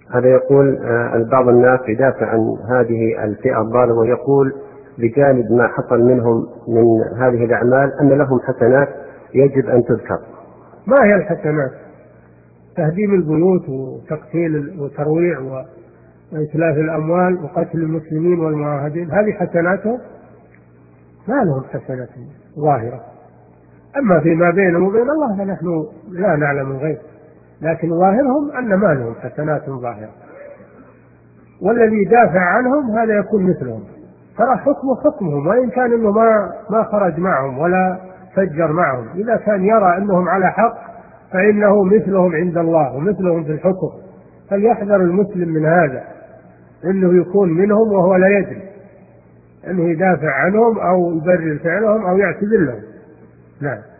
هذا يقول بعض الناس يدافع عن هذه الفئة الضالة ويقول بجانب ما حصل منهم من هذه الأعمال أن لهم حسنات يجب أن تذكر. ما هي الحسنات؟ تهديم البيوت وتقتيل وترويع وإتلاف الأموال وقتل المسلمين والمعاهدين، هذه حسناتهم؟ ما لهم حسنات ظاهرة. أما فيما بينهم وبين الله فنحن لا نعلم الغيب، لكن ظاهرهم أن ما لهم حسنات ظاهرة. والذي دافع عنهم هذا يكون مثلهم، ترى حكمهم، وإن كان إنه ما خرج معهم ولا فجر معهم، إذا كان يرى أنهم على حق فإنه مثلهم عند الله ومثلهم في الحكم. فليحذر المسلم من هذا، إنه يكون منهم وهو لا يدري، أنه يدافع عنهم أو يبرر فعلهم أو يعتذر لهم. نعم.